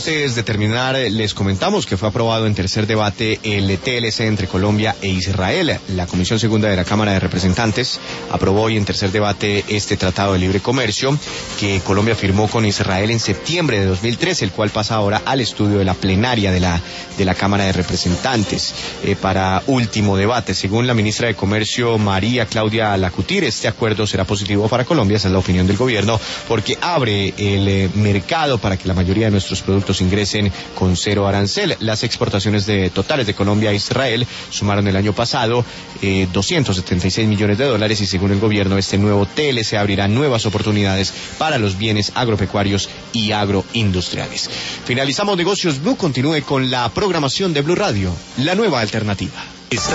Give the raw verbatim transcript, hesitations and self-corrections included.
Antes de terminar, les comentamos que fue aprobado en tercer debate el T L C entre Colombia e Israel. La Comisión Segunda de la Cámara de Representantes aprobó hoy en tercer debate este Tratado de Libre Comercio que Colombia firmó con Israel en septiembre de dos mil trece, el cual pasa ahora al estudio de la plenaria de la, de la Cámara de Representantes eh, para último debate. Según la ministra de Comercio, María Claudia Lacutir, este acuerdo será positivo para Colombia, esa es la opinión del gobierno, porque abre el eh, mercado para que la mayoría de nuestros productos ingresen con cero arancel. Las exportaciones de totales de Colombia a Israel sumaron el año pasado eh, doscientos setenta y seis millones de dólares y según el gobierno este nuevo T L C abrirá nuevas oportunidades para los bienes agropecuarios y agroindustriales. Finalizamos Negocios Blue, continúe con la programación de Blue Radio, la nueva alternativa.